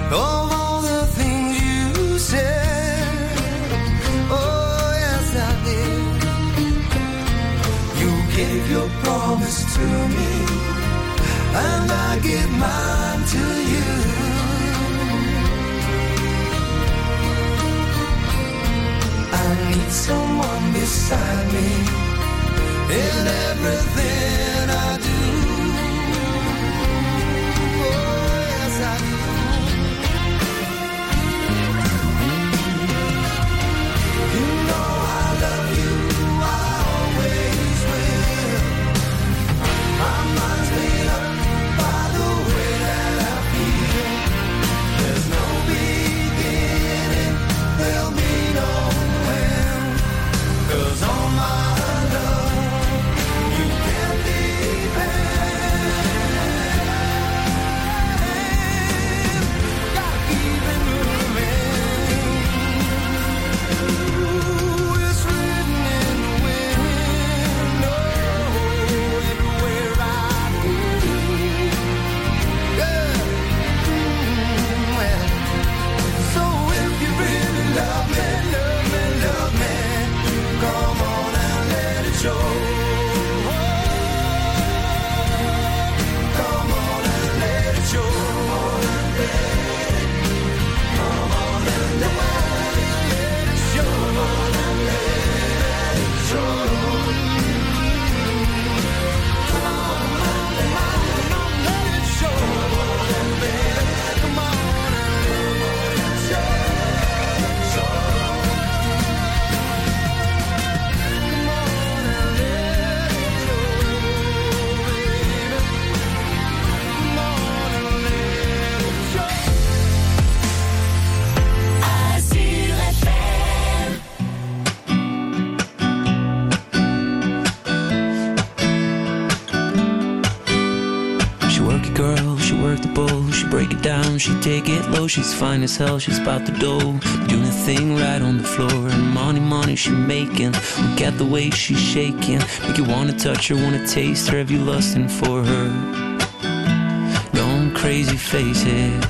of all the things you said. Oh, yes, I did. You gave your promise to me, and I give mine to you. I need someone beside me in everything I do. Oh, yes, I do. You know I love you, I always will. My mind's made up by the way that I feel. There's no beginning, there'll be no end. 'Cause all my love, you can depend. Gotta keep it moving. Ooh, it's written in the wind. Oh, everywhere I go. Yeah. Well, so if you really love me, love me, love me, come on and let it show. Come on and let it show. Come on and let it show. Come on and let it show. Come on and let it show. Come on and let it show. She work it, girl, she work the bowl. She break it down, she take it low. She's fine as hell, she's about the dough. Doing a thing right on the floor. And money she making. Look at the way she's shaking. Make you wanna touch her, wanna taste her. Have you lusting for her? Going crazy, face it.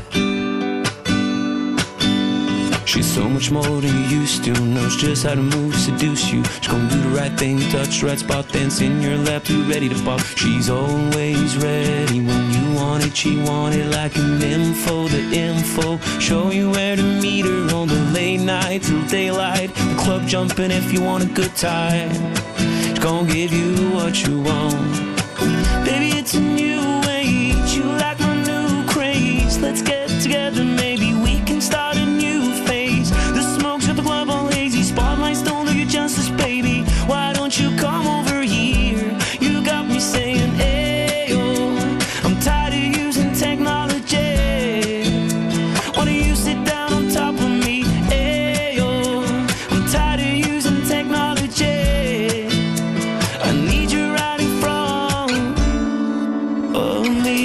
She's so much more than you used to. Knows just how to move, seduce you. She's gonna do the right thing, touch the right spot, dance in your lap, too ready to pop. She's always ready when you want it. She want it like an info, the info. Show you where to meet her on the late night till daylight. The club jumping if you want a good time. She's gonna give you what you want. Baby, it's a new age. You like my new craze. Let's get together, maybe we can start a new phase. The smoke's at the club all hazy. Spotlights don't do you justice, baby. Why don't you come over here? You got me saying, ayo. I'm tired of using technology. Why don't you sit down on top of me? Ayo. I'm tired of using technology. I need you right in front of me.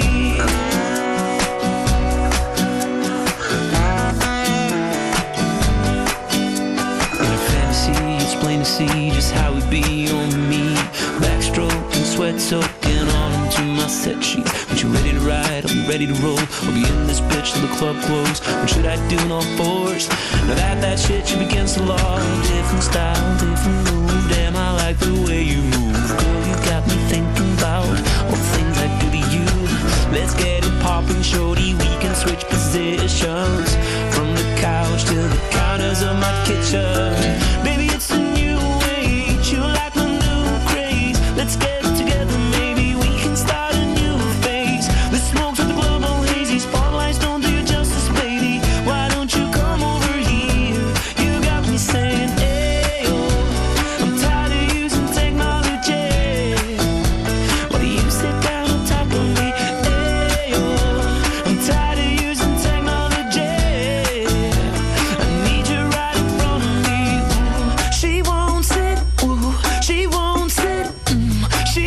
In a fantasy, it's plain to see just how it be on me. Backstroke and sweat soaking all into my set sheets. When you ready to ride, I'll be ready to roll. I'll be in this bitch till the club close. What should I do in all fours? Now that shit should be against the law. Different style, different move. Damn, I like the way you move. Girl, you got me thinking about all the things I do to you. Let's get it poppin', shorty. We can switch positions from the couch to the counters of my kitchen. Baby, it's a new age. You like my new craze. Let's get together, maybe we can start a new phase. The smoke's at the club all hazy. Spotlights don't do you justice, baby. Why don't you come over here? You got me saying, ayo. I'm tired of using technology. Why do you sit down on top of me? Ayo. I'm tired of using technology. I need you right in front of me. Ooh, she won't sit. Ooh, she won't sit. She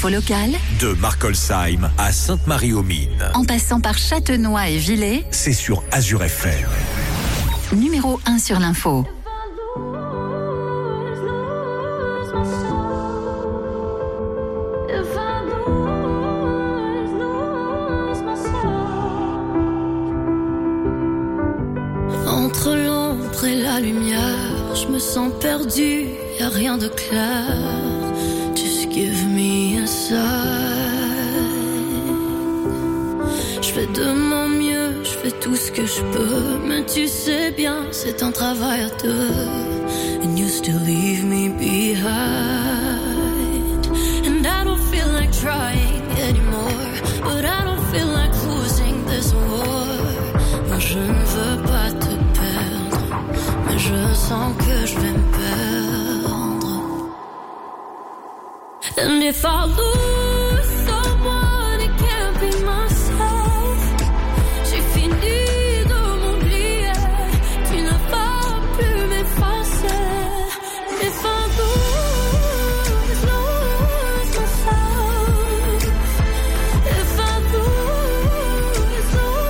L'info locale, de Markolsheim à Sainte-Marie-aux-Mines, en passant par Châtenois et Villers, c'est sur Azure FM. Numéro 1 sur l'info. Entre l'ombre et la lumière, je me sens perdue, y'a rien de clair. Just give me a sign. Je fais de mon mieux, je fais tout ce que je peux, mais tu sais bien, c'est un travail à deux. And you still leave me behind. And I don't feel like trying anymore, but I don't feel like losing this war. Moi je ne veux pas te perdre, mais je sens que je vais me perdre. And if I lose someone, it can't be myself. J'ai fini de m'oublier, tu ne vas plus m'effacer. If I lose myself, if I lose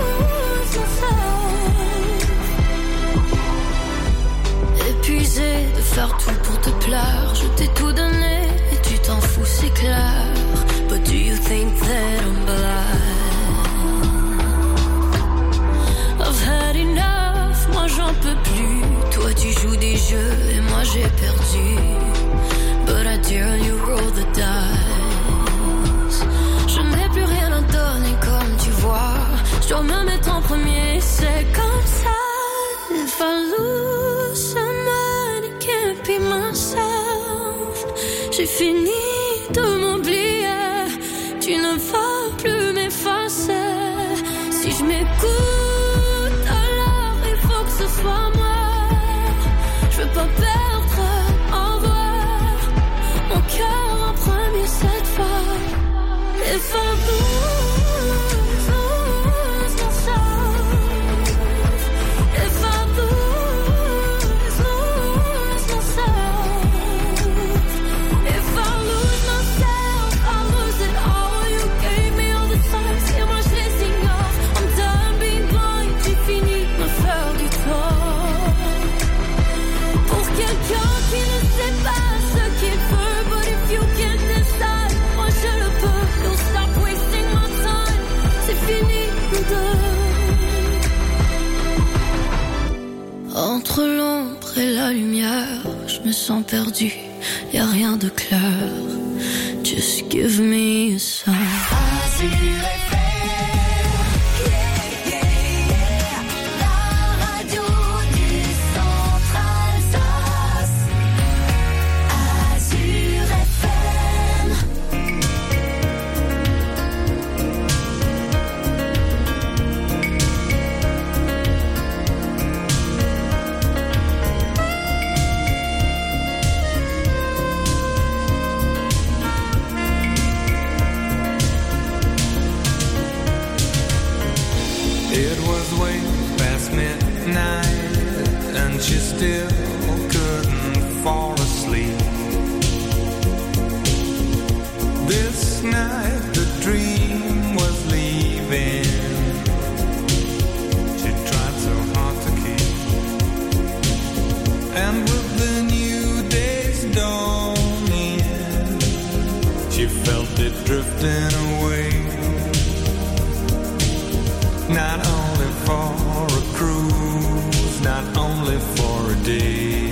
myself. Épuisé de faire tout pour te plaire, je t'ai tout donné. T'en fous, c'est clair. But do you think that I'm blind? I've had enough, moi j'en peux plus. Toi tu joues des jeux et moi j'ai perdu. But I dare you roll the dice. Je n'ai plus rien à donner comme tu vois. Je dois me mettre en premier, c'est comme ça. If I lose someone, it can't be myself. J'ai fini de m'oublier, tu ne vas plus m'effacer. Si je m'écoute, alors il faut que ce soit moi. Je veux pas perdre en vrai mon cœur en premier cette fois. If I lose myself, if I lose myself. Entre l'ombre et la lumière, je me sens perdu, y'a rien de clair. Just give me a sign. She still couldn't fall asleep. This night the dream was leaving. She tried so hard to keep. And with the new day's dawning, she felt it drifting away. Not only for a cruise, not only for a day.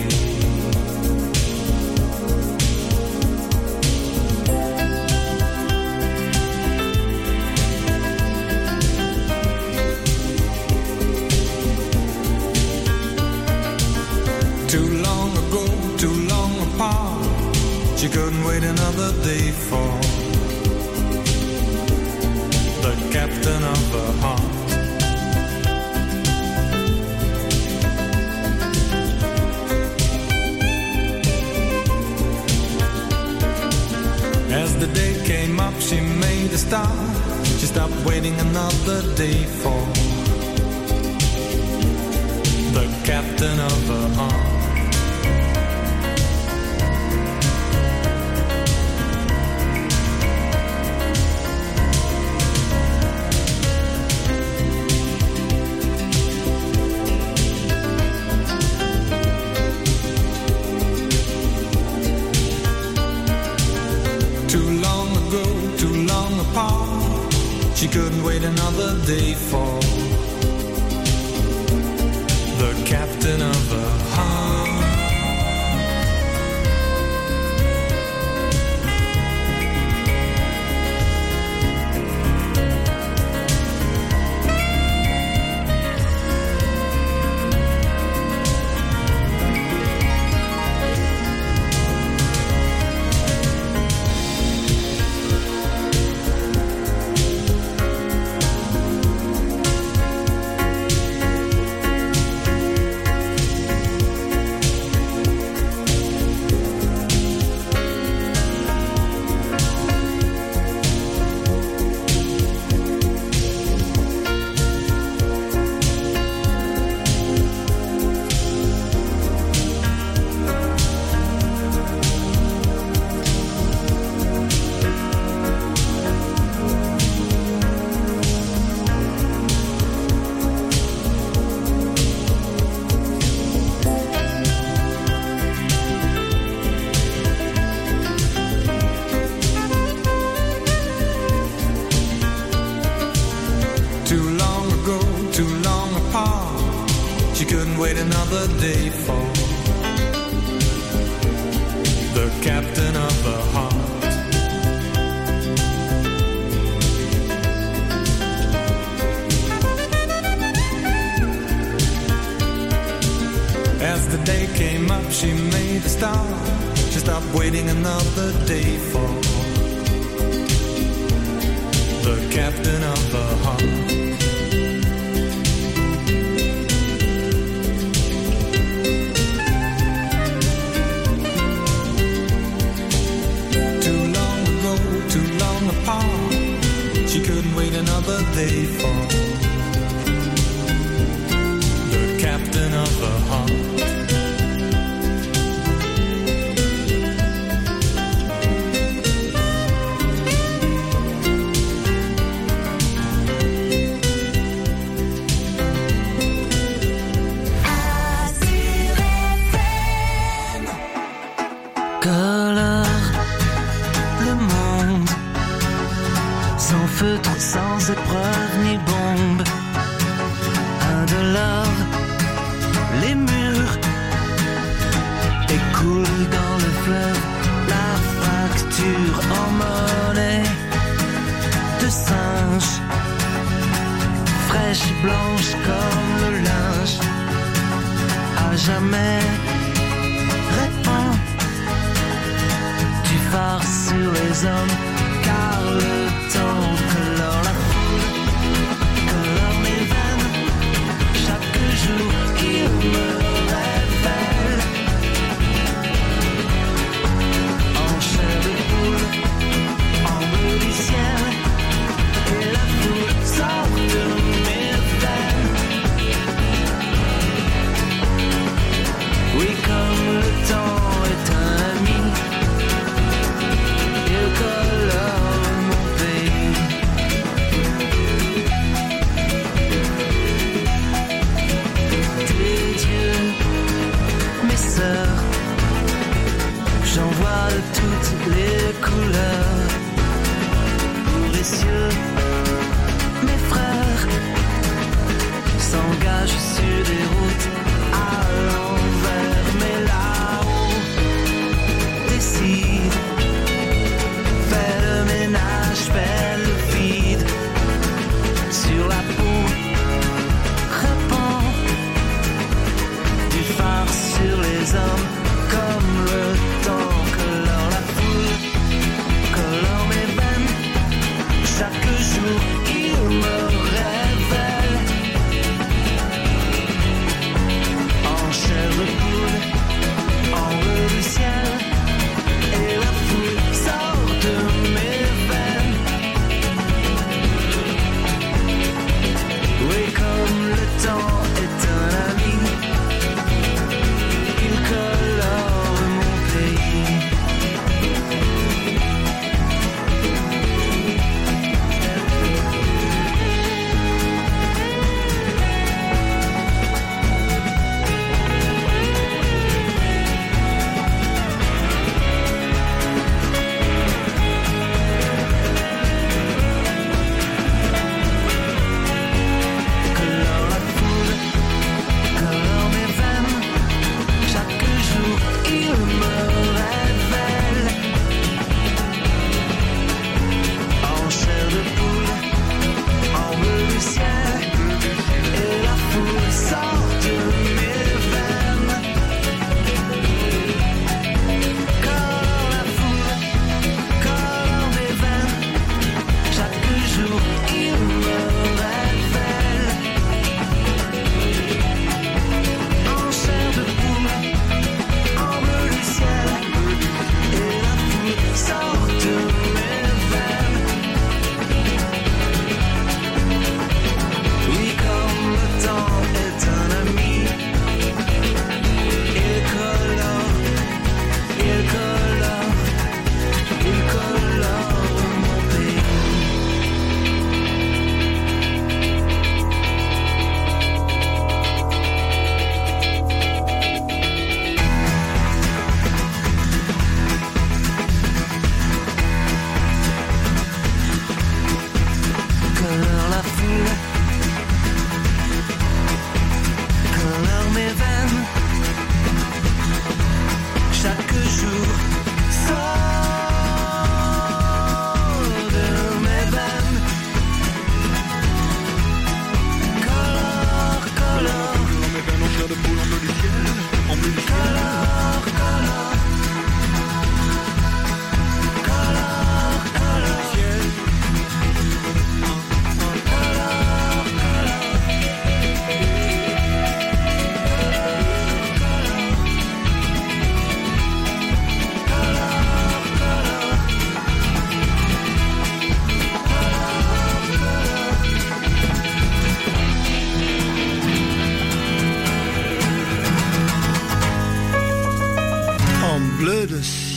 Too long ago, too long apart, she couldn't wait another day for the captain of her heart. As the day came up, she made a start. She stopped waiting another day for the captain of her heart. ago, too long apart. She couldn't wait another day for the captain of her heart.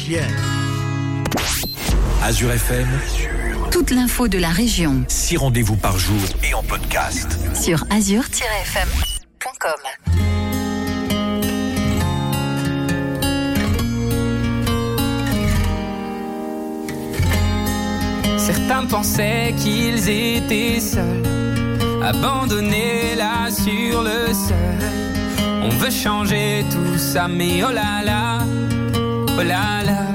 Parisienne. Azure FM, Toute l'info de la région 6 rendez-vous par jour et en podcast. sur azur-fm.com. Certains pensaient qu'ils étaient seuls, abandonnés là sur le sol. On veut changer tout ça, mais oh là là, oh là là.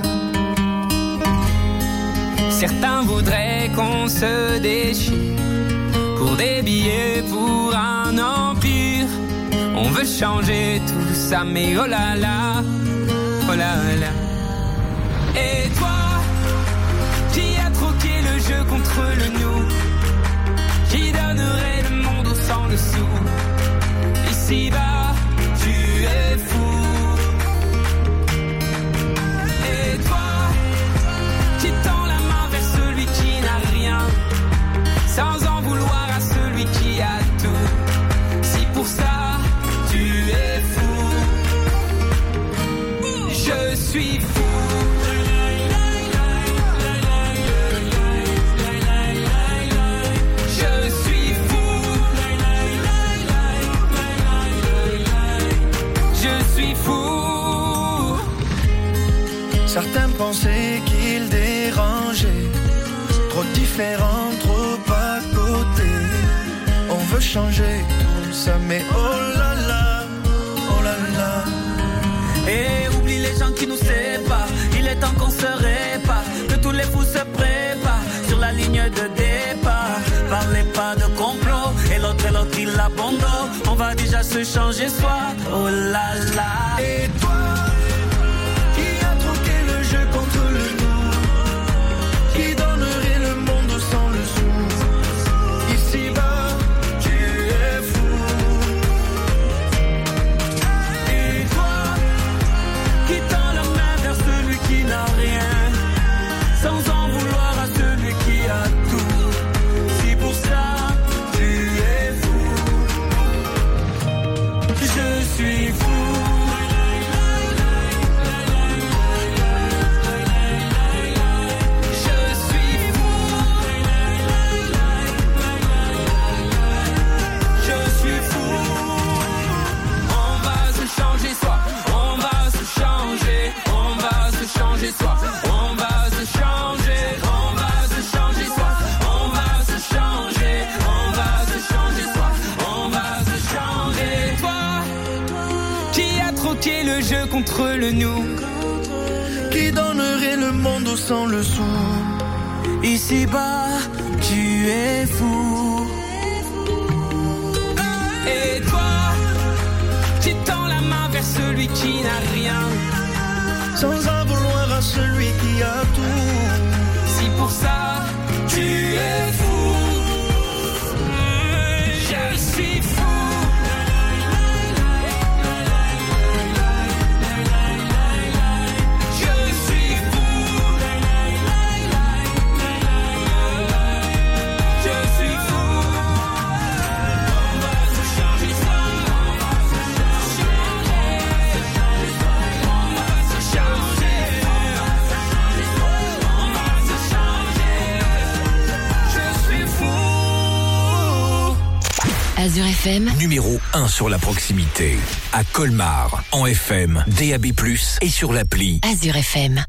Certains voudraient qu'on se déchire pour des billets, pour un empire. On veut changer tout ça, mais oh là là, oh là là. Et toi, qui a troqué le jeu contre le nous, qui donnerait le monde au sang le sou. Ici-bas, tu es fou. Et toi, qui tend la main vers celui qui n'a rien, sans en vouloir à celui qui a tout. Si pour ça, tu es fou, je suis fou. Certains pensaient qu'ils dérangeaient, trop différents, trop à côté. On veut changer tout ça, mais oh là là, oh là là. Et oublie les gens qui nous séparent, il est temps qu'on se répare, que tous les fous se préparent sur la ligne de départ. Parlez pas de complot, et l'autre il abandonne. On va déjà se changer soi, oh là là. Et toi, contre le nous, qui donnerait le monde sans le sou. Ici-bas, tu es fou. Et toi, qui tend la main vers celui qui n'a rien, sans en vouloir à celui qui a tout. Si pour ça, tu es fou, je suis fou. Contre le nous, qui donnerait le monde au sang le sou. Ici-bas, tu es fou. Et toi, qui tends la main vers celui qui n'a rien, sans en vouloir à celui qui a tout. Si pour ça, tu es fou, je suis fou. Azure FM, numéro 1 sur la proximité. À Colmar, en FM, DAB+, et sur l'appli Azure FM.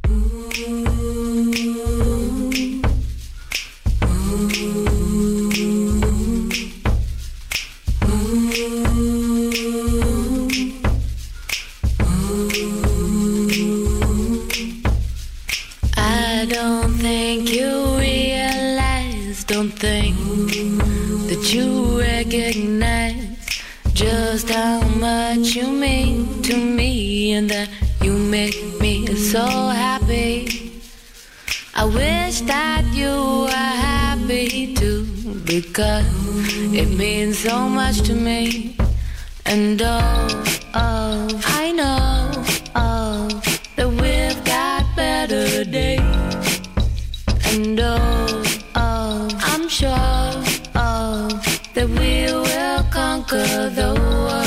I don't think you realize, don't think that you recognize just how much you mean to me and that you make me so happy. I wish that you were happy too, because it means so much to me. And I know that we've got better days. And I'm sure that we will conquer the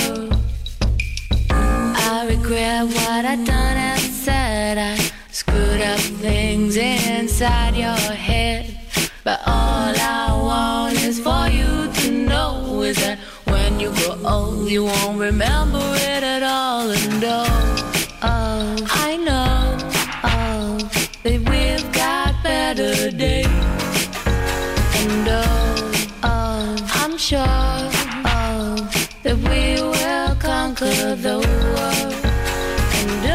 world. I regret what I done and said. I screwed inside your head. But all I want is for you to know is that when you grow old, you won't remember it at all. And I know, that we've got better days. And I'm sure, that we will conquer the world. And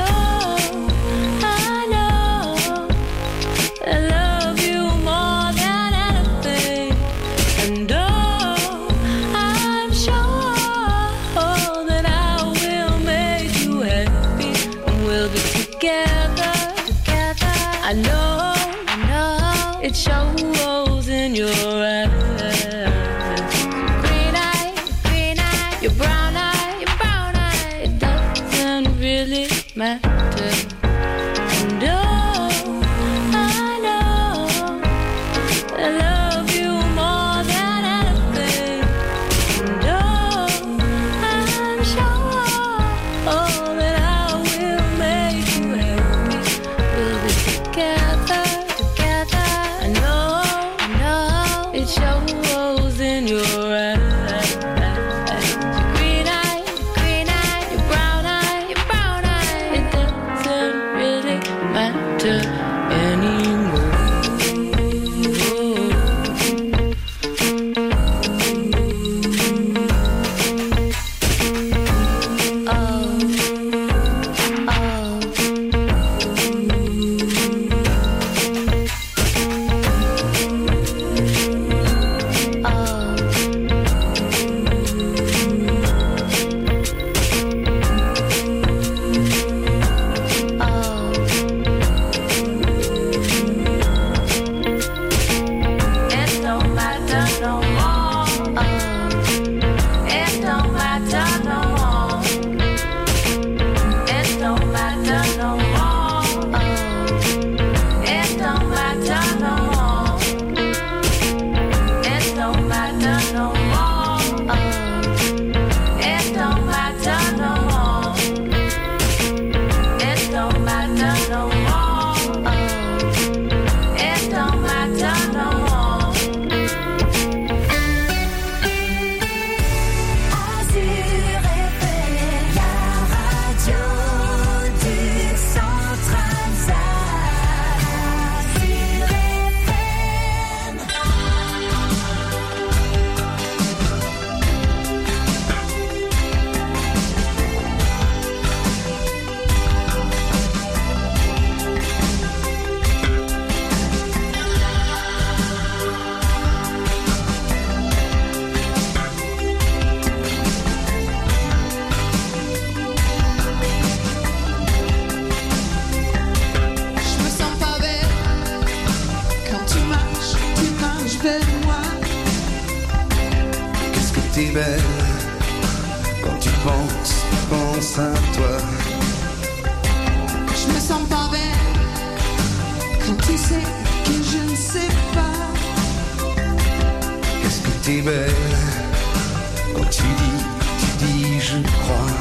I know, I love you more than anything. And I'm sure that I will make you happy. And we'll be together. I know, it shows in your eyes. Green eye, your brown eye, it doesn't really matter. And I know, I love you more than anything. And I'm sure that I will make you happy. We'll be together. I know, it shows in your eyes. Green eye, your brown eye, it doesn't really matter anymore. It don't matter no more. It don't matter no more. It don't matter no more. It don't matter no more. It don't matter no more. It don't matter no more. It don't matter no more. It don't matter no more. Azur FM, la radio du Centre-Alsace. Azur FM. Je me sens pas belle quand tu marches vers moi. Qu'est-ce que t'es belle quand tu penses à toi. Je me sens pas belle quand tu sais que je ne sais pas. Qu'est-ce que t'es belle quand tu dis je crois.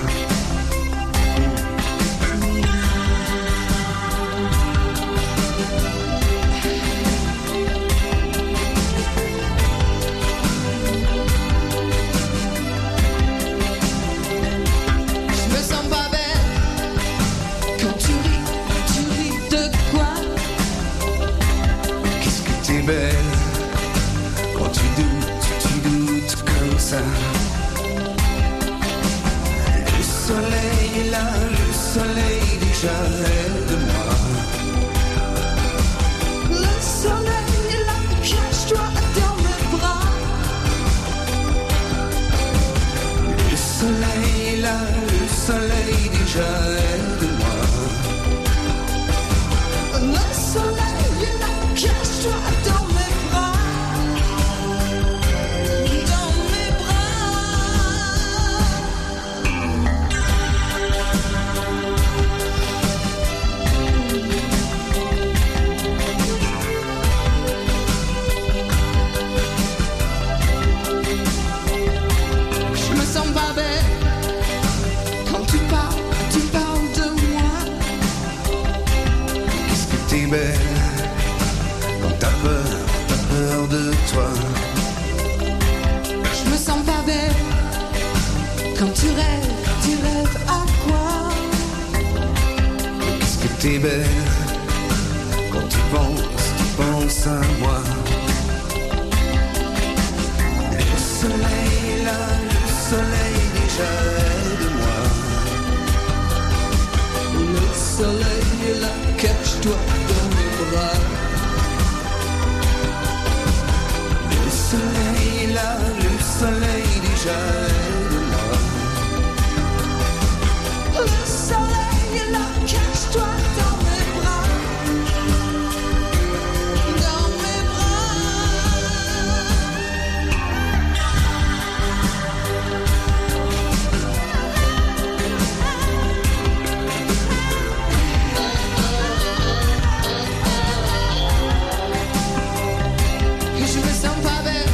Je me sens pas belle quand tu ris de quoi? Qu'est-ce que t'es belle quand tu doutes comme ça. Le soleil est là, le soleil déjà aide-moi. Le soleil est là, cache-toi dans mes bras. Le soleil est là, le soleil déjà aide-moi. Le soleil est là, cache-toi dans mes bras. Dans mes bras. Je me sens pas belle quand tu parles de de toi. Je me sens pas belle. Quand tu rêves à quoi? Qu'est-ce que t'es belle quand tu penses à moi. Le soleil est là, le soleil déjà de moi. Le soleil est là, cache-toi dans mes bras. Le soleil est là, le soleil déjà de moi. Le soleil est là, cache-toi dans mes bras. Dans mes Et je me sens pas belle.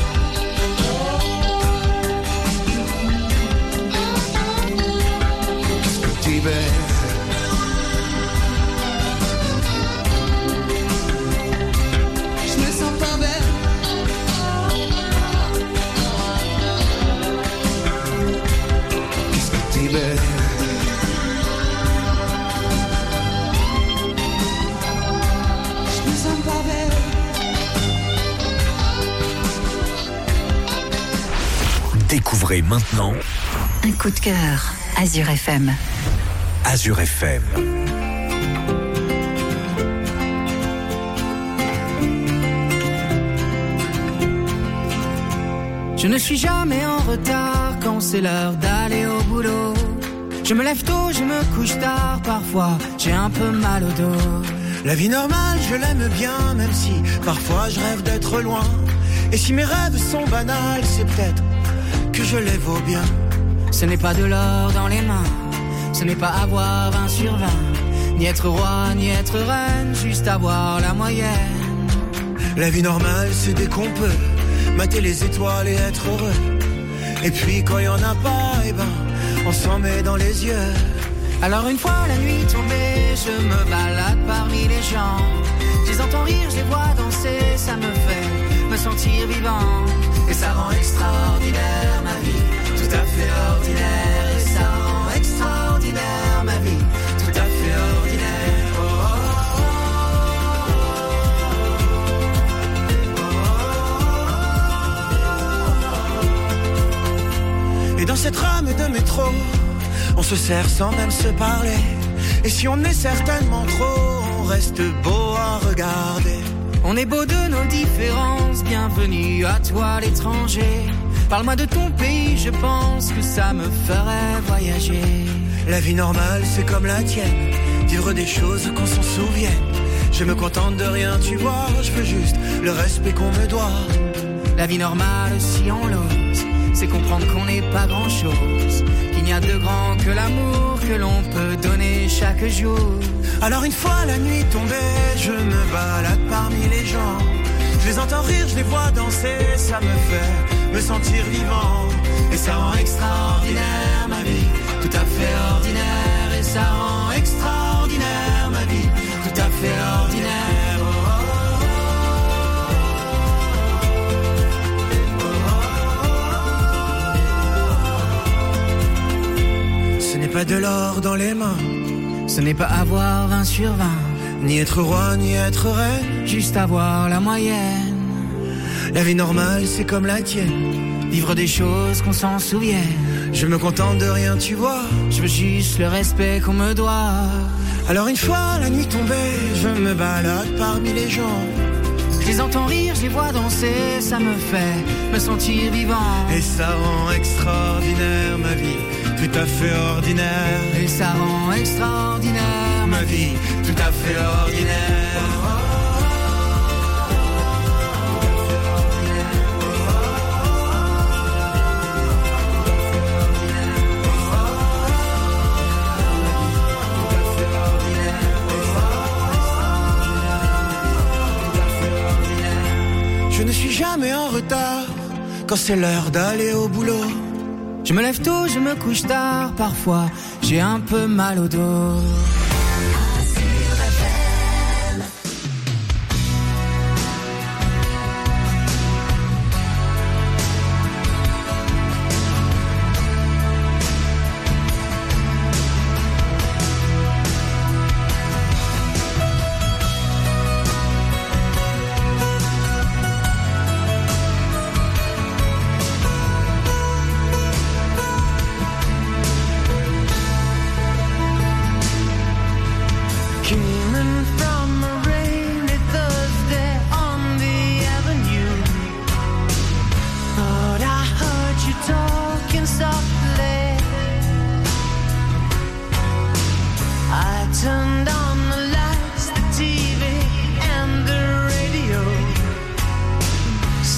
T'es belle. Je me sens pas belle. Qu'est-ce que t'es belle. Je me sens pas belle. Découvrez maintenant Un coup de cœur. Azure FM. Azure FM. Je ne suis jamais en retard quand c'est l'heure d'aller au boulot. Je me lève tôt, je me couche tard, parfois j'ai un peu mal au dos. La vie normale, je l'aime bien, même si parfois je rêve d'être loin. Et si mes rêves sont banals, c'est peut-être que je les vaux bien. Ce n'est pas de l'or dans les mains, ce n'est pas avoir 20 sur 20, ni être roi, ni être reine, juste avoir la moyenne. La vie normale, c'est dès qu'on peut mater les étoiles et être heureux. Et puis quand il y en a pas, eh ben, on s'en met dans les yeux. Alors une fois la nuit tombée, je me balade parmi les gens. Je les entends rire, je les vois danser, ça me fait me sentir vivant. Et ça rend extraordinaire ma vie, tout à fait ordinaire. Et ça rend extraordinaire ma vie, tout à fait ordinaire. Oh, oh, Et dans cette rame de métro, on se serre sans même se parler. Et si on est certainement trop, on reste beau à regarder. On est beau de nos différences, bienvenue à toi l'étranger. Parle-moi de ton pays, je pense que ça me ferait voyager. La vie normale, c'est comme la tienne, vivre des choses qu'on s'en souvienne. Je me contente de rien, tu vois, je veux juste le respect qu'on me doit. La vie normale, si on l'ose, c'est comprendre qu'on n'est pas grand-chose, qu'il n'y a de grand que l'amour que l'on peut donner chaque jour. Alors une fois la nuit tombée, je me balade parmi les gens. Je les entends rire, je les vois danser, ça me fait me sentir vivant. Et ça rend extraordinaire ma vie, tout à fait ordinaire. Et ça rend extraordinaire ma vie, tout à fait ordinaire. Oh, oh, oh. Ce n'est pas de l'or dans les mains, ce n'est pas avoir 20 sur 20, ni être roi, ni être reine, juste avoir la moyenne. La vie normale, c'est comme la tienne, vivre des choses qu'on s'en souvienne. Je me contente de rien, tu vois, je veux juste le respect qu'on me doit. Alors une fois la nuit tombée, je me balade parmi les gens. Je les entends rire, je les vois danser, ça me fait me sentir vivant. Et ça rend extraordinaire ma vie, tout à fait ordinaire. Et ça rend extraordinaire ma vie, tout à fait ordinaire. Je ne suis jamais en retard quand c'est l'heure d'aller au boulot. Je me lève tôt, je me couche tard, parfois j'ai un peu mal au dos.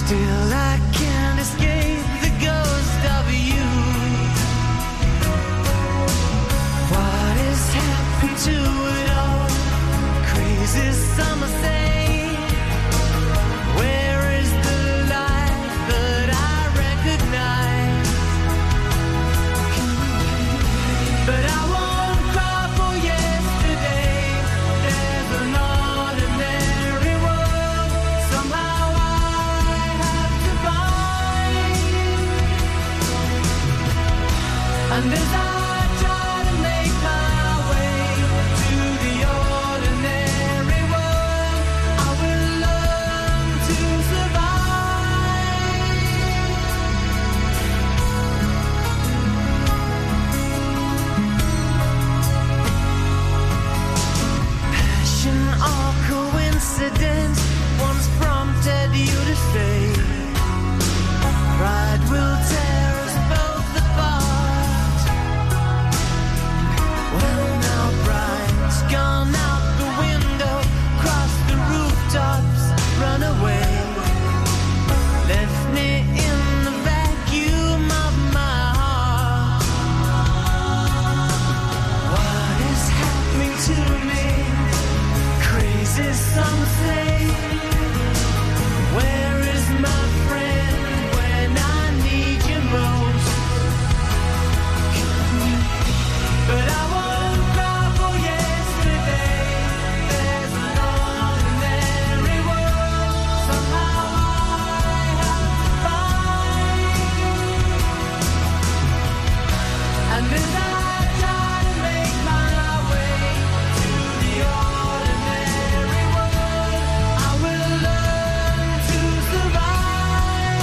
Still I can't escape the ghost of you. What has happened to it all? Crazy summer say, where is the light that I recognize? But I won't cry for yesterday. There's an ordinary world somehow I have to find. And as I try to make my way to the ordinary world, I will learn to survive. Passion or coincidence once prompted you to say, pride will tear us both apart. Well, now bride's gone out the window, crossed the rooftops, run away, left me in the vacuum of my heart. What is happening to me? Crazy some say. Where is my friend when I need you most? But I won't cry for yesterday. There's an ordinary world somehow I have to find. And as I try to make my way to the ordinary world, I will learn to survive.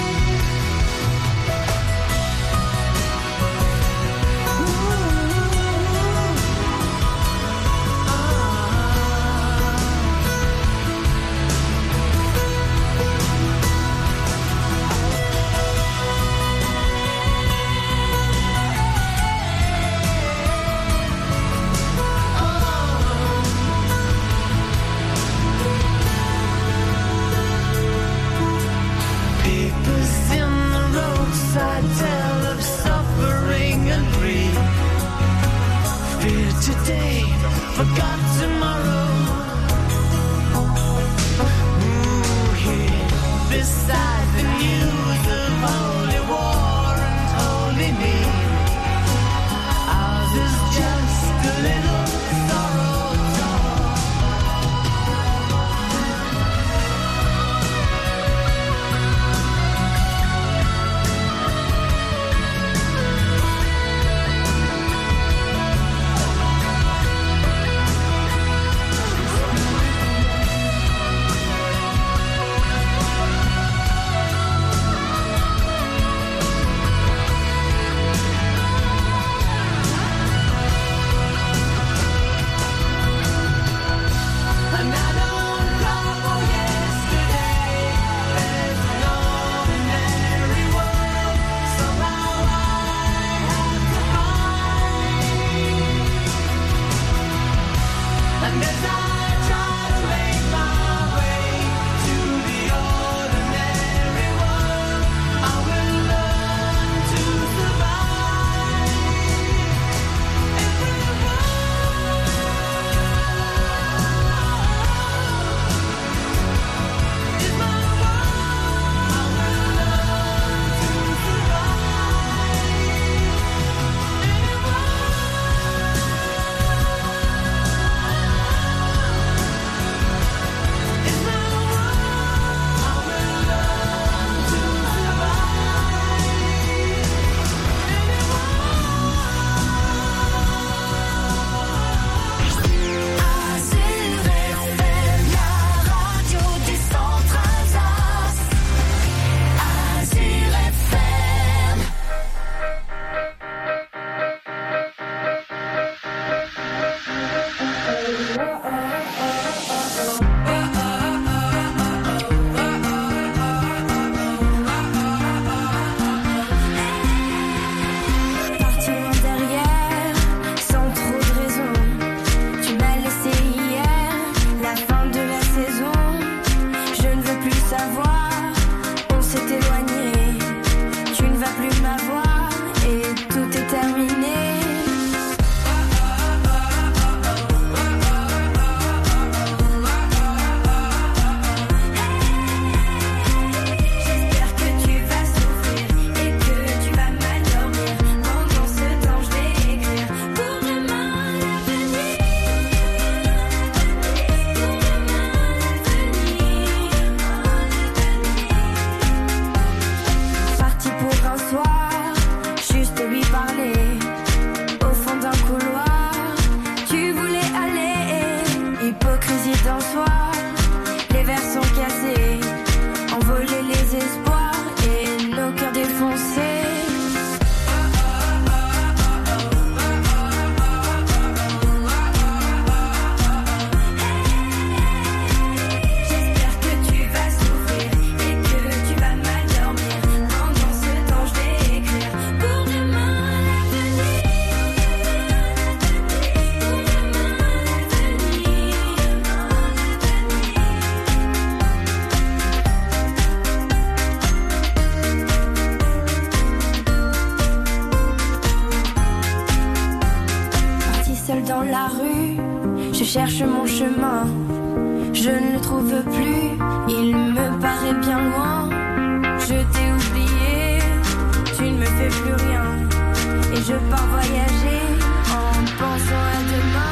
Papers in the roadside tell of suffering and grief. Fear today, forgot tomorrow. Here beside the news of holy war and holy need, ours is just a little sorrow talk. cherche mon chemin, je ne le trouve plus, il me paraît bien loin. Je t'ai oublié, tu ne me fais plus rien, et je pars voyager en pensant à demain.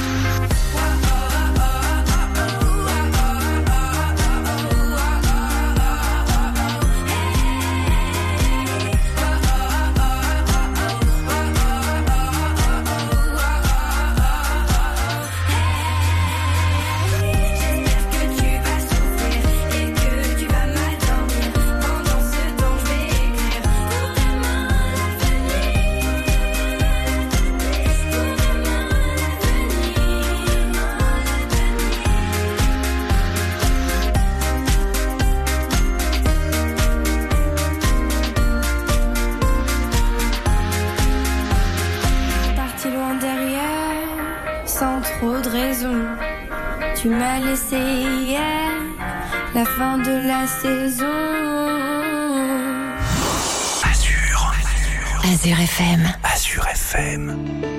Tu m'as laissé hier, la fin de la saison. Azur FM. Azur FM.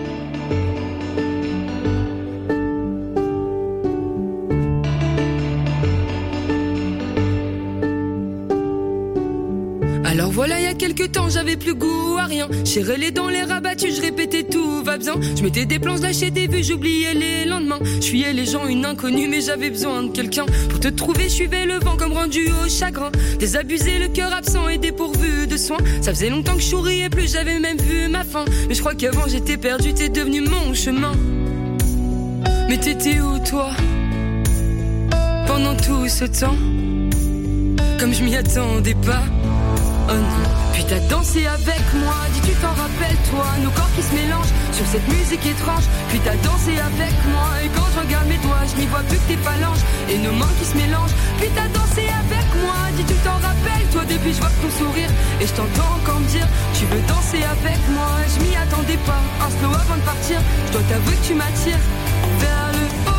Alors voilà, il y a quelques temps, j'avais plus goût à rien. J'ai relé dans les rabattus, je répétais tout va bien. Je mettais des plans, lâchais des vues, j'oubliais les lendemains. Je fuyais les gens, une inconnue, mais j'avais besoin de quelqu'un. Pour te trouver, je suivais le vent comme rendu au chagrin. Désabusé, le cœur absent et dépourvu de soins. Ça faisait longtemps que je souriais plus, j'avais même vu ma fin. Mais je crois qu'avant j'étais perdu, t'es devenu mon chemin. Mais t'étais où toi, pendant tout ce temps? Comme je m'y attendais pas. Oh non. Puis t'as dansé avec moi, dis tu t'en rappelles toi, nos corps qui se mélangent sur cette musique étrange. Puis t'as dansé avec moi, et quand je regarde mes doigts, je n'y vois plus que tes phalanges et nos mains qui se mélangent. Puis t'as dansé avec moi, dis tu t'en rappelles toi, depuis je vois ton sourire et je t'entends encore me dire tu veux danser avec moi. Je m'y attendais pas, un slow avant de partir, je dois t'avouer que tu m'attires vers le haut.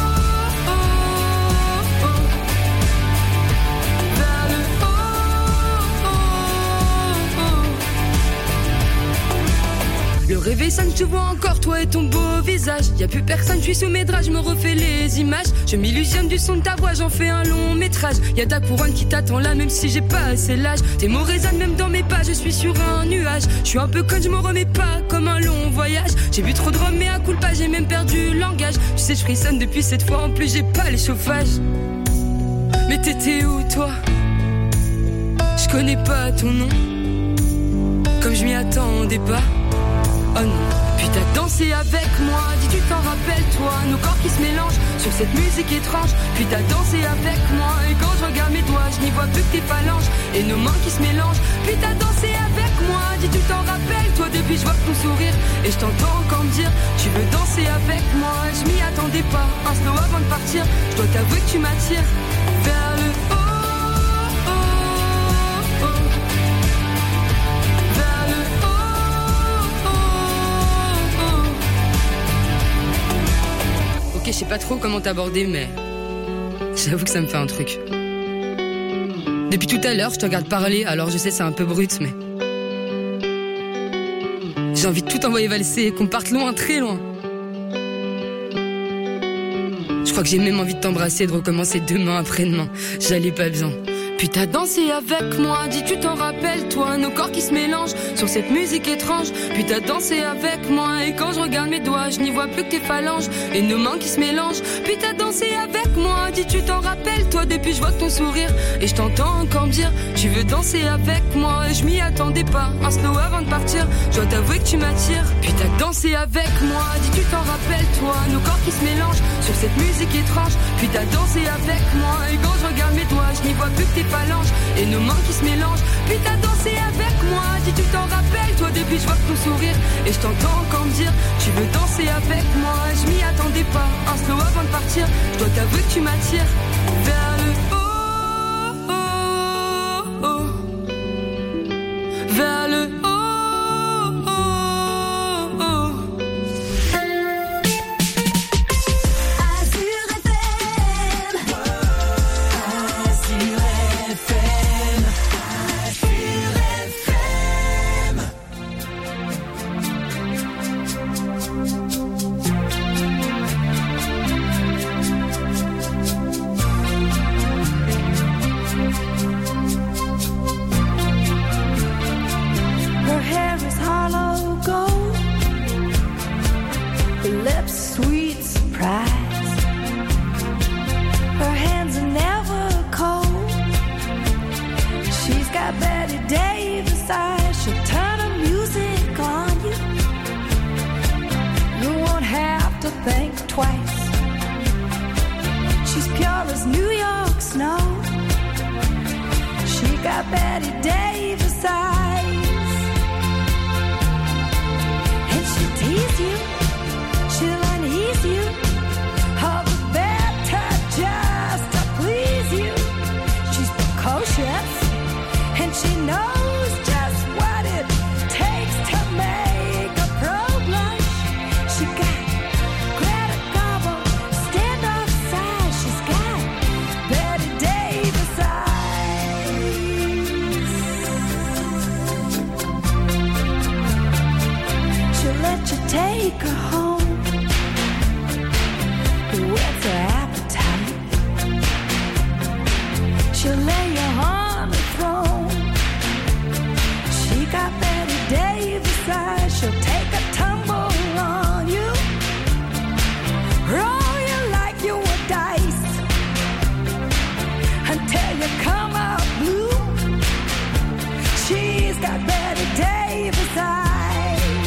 Le réveil sonne, je te vois encore, toi et ton beau visage. Y'a plus personne, je suis sous mes draps, je me refais les images. Je m'illusionne du son de ta voix, j'en fais un long métrage. Y'a ta couronne qui t'attend là, même si j'ai pas assez l'âge. Tes mots résonnent même dans mes pas, je suis sur un nuage. Je suis un peu conne, je me remets pas comme un long voyage. J'ai bu trop de rhum, mais à coup de pas, j'ai même perdu le langage. Tu sais, je frissonne depuis cette fois, en plus j'ai pas les chauffages. Mais t'étais où toi? Je connais pas ton nom, comme je m'y attendais pas. Oh non. Puis t'as dansé avec moi, dis tu t'en rappelles toi, nos corps qui se mélangent sur cette musique étrange. Puis t'as dansé avec moi, et quand je regarde mes doigts, je n'y vois plus que tes phalanges et nos mains qui se mélangent. Puis t'as dansé avec moi, dis tu t'en rappelles toi, depuis je vois ton sourire et je t'entends encore me dire tu veux danser avec moi. Je m'y attendais pas, un slow avant de partir, je dois t'avouer que tu m'attires vers le haut. Ok, je sais pas trop comment t'aborder, mais j'avoue que ça me fait un truc. Depuis tout à l'heure, je te regarde parler, alors je sais c'est un peu brut, mais j'ai envie de tout envoyer valser, qu'on parte loin, très loin. Je crois que j'ai même envie de t'embrasser, de recommencer demain, après-demain. J'allais pas bien. Puis t'as dansé avec moi, dis tu t'en rappelles toi, nos corps qui se mélangent sur cette musique étrange. Puis t'as dansé avec moi, et quand je regarde mes doigts, je n'y vois plus que tes phalanges et nos mains qui se mélangent. Puis t'as dansé avec moi, dis tu t'en rappelles toi, depuis je vois ton sourire et je t'entends encore me dire tu veux danser avec moi. Et je m'y attendais pas, un slow avant de partir, je dois t'avouer que tu m'attires. Puis t'as dansé avec moi, dis tu t'en rappelles toi, nos corps qui se mélangent sur cette musique étrange. Puis t'as dansé avec moi, et quand je regarde mes doigts, je n'y vois plus que tes phalanges et nos mains qui se mélangent. Puis t'as dansé avec moi, dis tu t'en rappelles toi, depuis je vois ton sourire et je t'entends encore me dire tu veux danser avec moi. Je m'y attendais pas, un slow avant de partir, je dois t'avouer que tu m'attires vers le haut, vers le haut. got Betty Davis eyes. She'll turn the music on you. You won't have to think twice. She's pure as New York snow. She got Betty Davis eyes. And she'll tease you, she'll unease you. All the better just to please you. She's precocious, and she knows just what it takes to make a pro blush. She got Greta Garbo, stand off side. She's got Betty Davis eyes. She'll let you take her home. Whet's her appetite? She'll lay you on the throne. She got Betty Davis eyes. She'll take a tumble on you, roll you like you were dice until you come out blue. She's got Betty Davis eyes.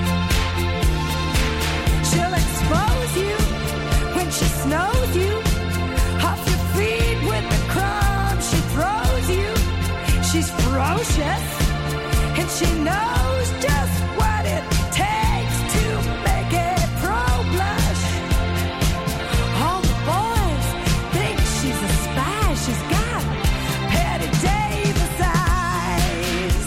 She'll expose you when she snows you off your feet with the crumbs she throws you. She's ferocious, and she knows just what it takes to make a pro blush. All the boys think she's a spy. She's got Betty Davis eyes.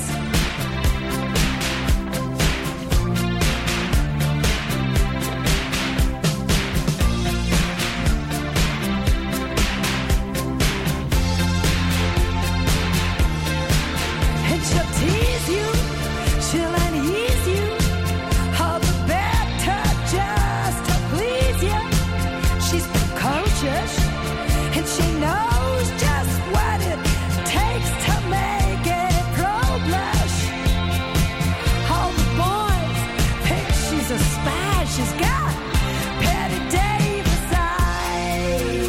And she'll tease you, she'll unease you. All the better just to please you. She's precocious, and she knows just what it takes to make a pro blush. All the boys think she's a spy. She's got Betty Davis eyes.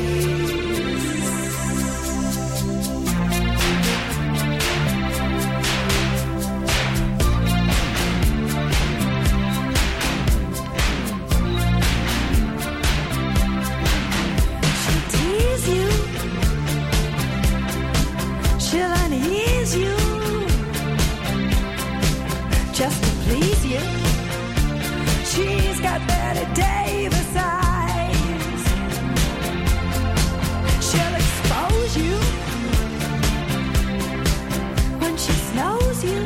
She'll tease you, she'll unease you, just to please you. She's got Betty Davis eyes. She'll expose you when she snows you.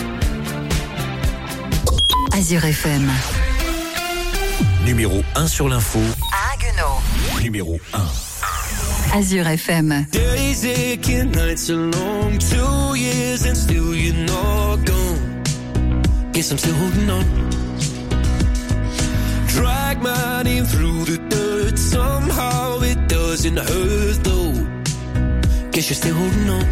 Azure FM. Numéro 1 sur l'info. À Haguenau. Numéro 1. Azure FM. Days aching, nights are long, 2 years and still you're not gone. Guess I'm still holding on. Drag my name through the dirt, somehow it doesn't hurt though. Guess you're still holding on.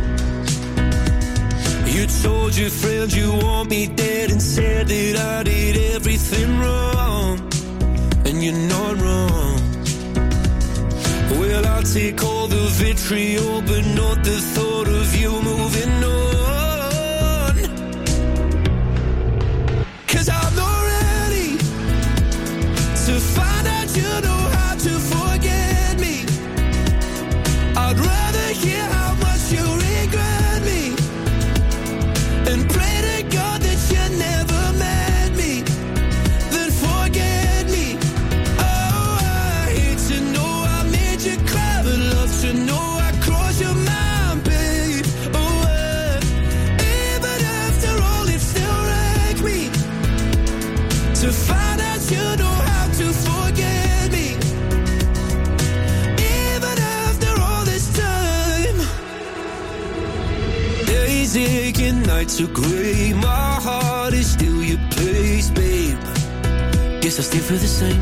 You told your friends you want me dead and said that I did everything wrong. And you're not wrong. Well, I'll take all the vitriol, but not the thought of you moving on. 'Cause I'm not ready to find out you know how to forget me. I'd rather hear how much you regret me and pray to God that you never met me, then forget me. Oh, I hate to know I made you cry, but love to know I crossed your mind, babe. Oh, even after all, it still wrecks me to find out you know how to forget me. Even after all this time, days aching, nights are grey. My heart is still your place, babe. Guess I still feel the same.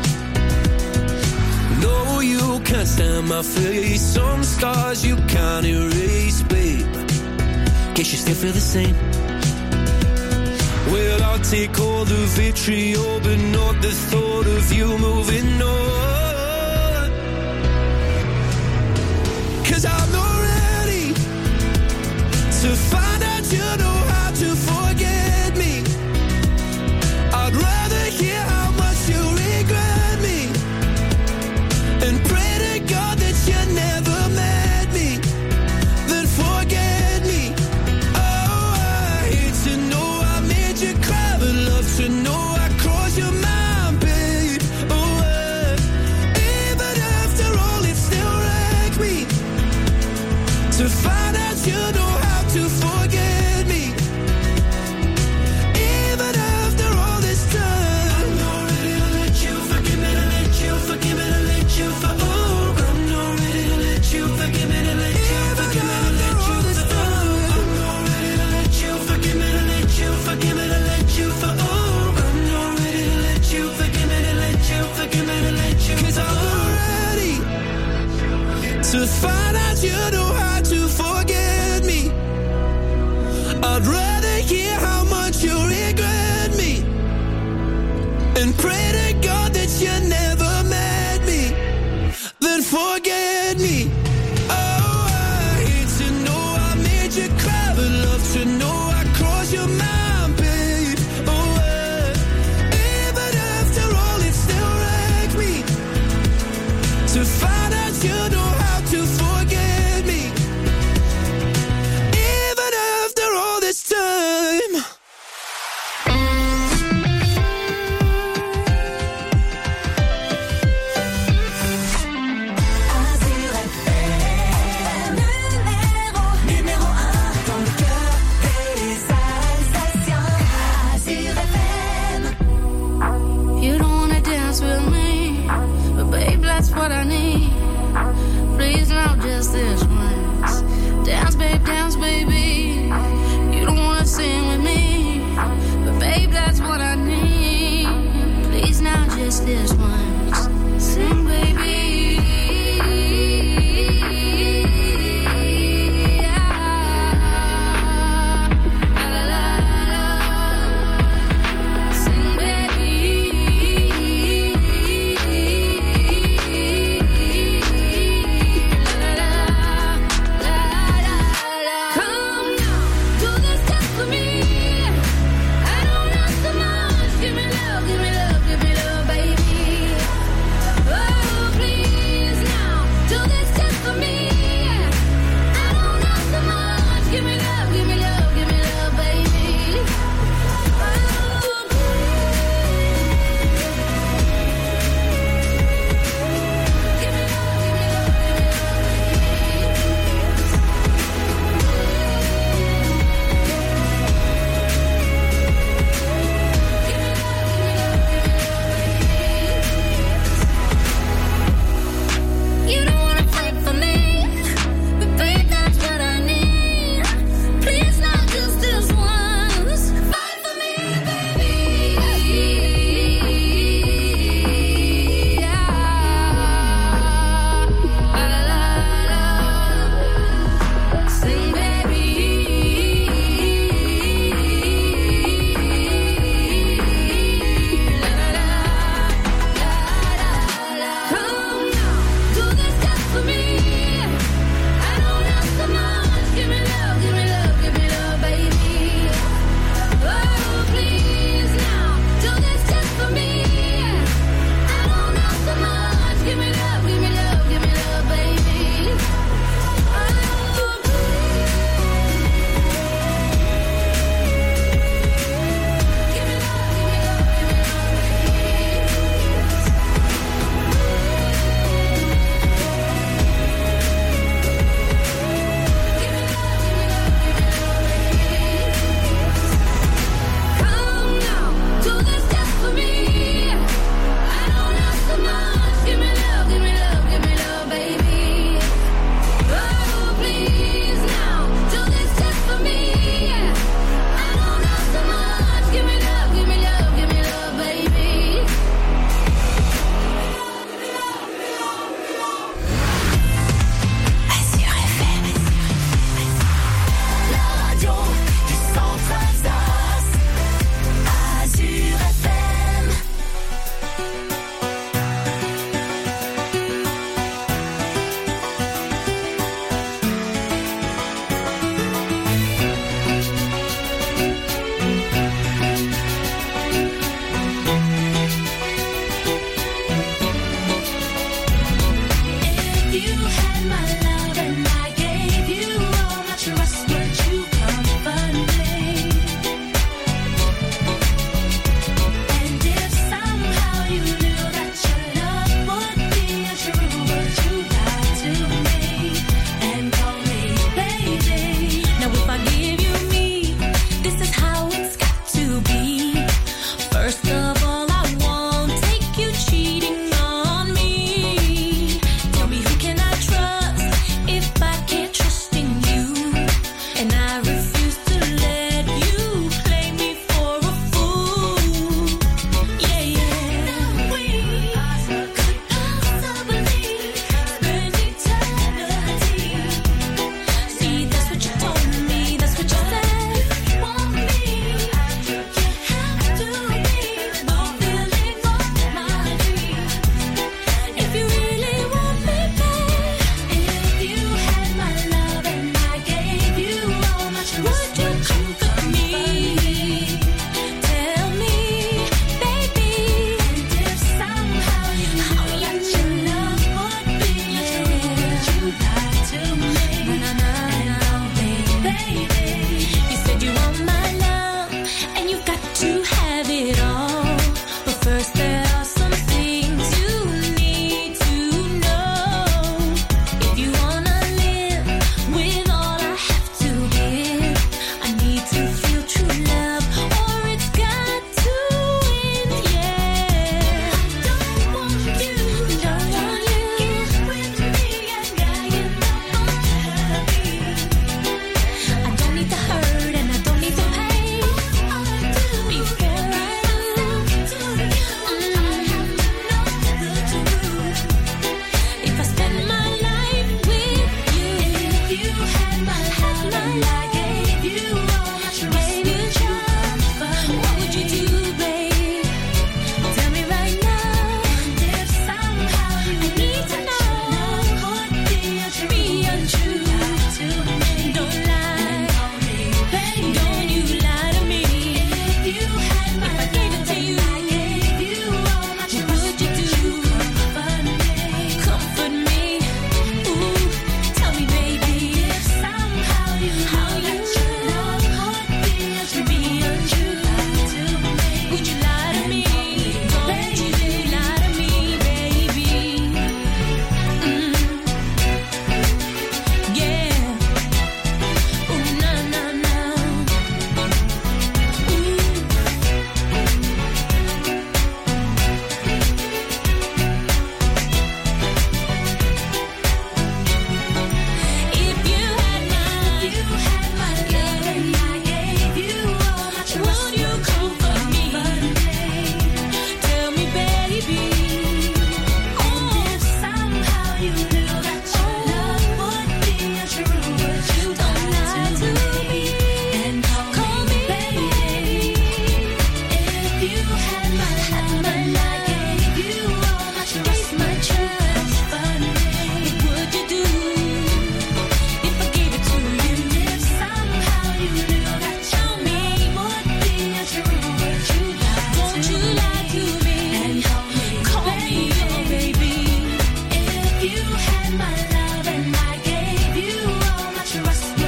No, you can't stand my face. Some scars you can't erase, babe. Guess you still feel the same. Well, I'll take all the vitriol, but not the thought of you moving on. 'Cause I'm not ready to find that you know how to forget me. I'd rather hear how much you regret me and pray to God that you never met me, then forget me. Oh, I hate to know I made you cry, but love to know I crossed your mind, babe. Oh, even after all, it still wrecks me to find out you know how to forget me. Even after all this time, I'm not ready to let you forgive me, to let you forgive me, to let you for. Oh, I'm not ready to let you forgive me, to let you forgive me, to let you for. I'm not ready to let you forgive me, to let you forgive me, to let you for. Oh, I'm not ready to let you forgive me, to let you forgive me, to let you. 'Cause I'm ready to find out you know how to forget me. I'd rather hear how much you regret me and pray to God that you never met me, then forget me. Oh, I hate to know I made you cry, but love to know